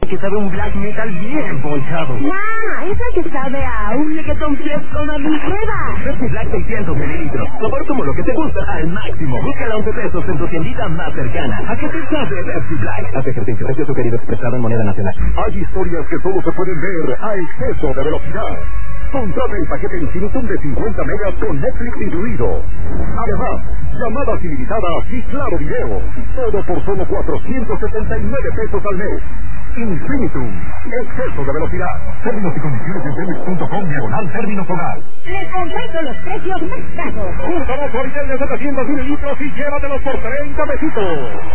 Que sabe un black metal bien ponchado. ¡Ma! ¡Esa que sabe a un lequetón fresco a mi prueba! Pepsi Black 600 mililitros. Sabor como lo que te gusta al máximo. Búscala a 11 pesos en tu tiendita más cercana. ¿A qué te sabe Pepsi Black? Haz ejercicio. Precio sugerido expresado en moneda nacional. Hay historias que solo se pueden ver a exceso de velocidad. Contrata el paquete Infinitum de 50 megas con Netflix incluido. Además, llamadas ilimitadas y claro video. Todo por solo 479 pesos al mes. Infinitum. Exceso de velocidad. Términos y condiciones en Telmex.com/términos hogar. ¡Les compenso los precios más bajos! Junta 2 Oritel de 700 mililitros y llévatelos por 30 pesitos.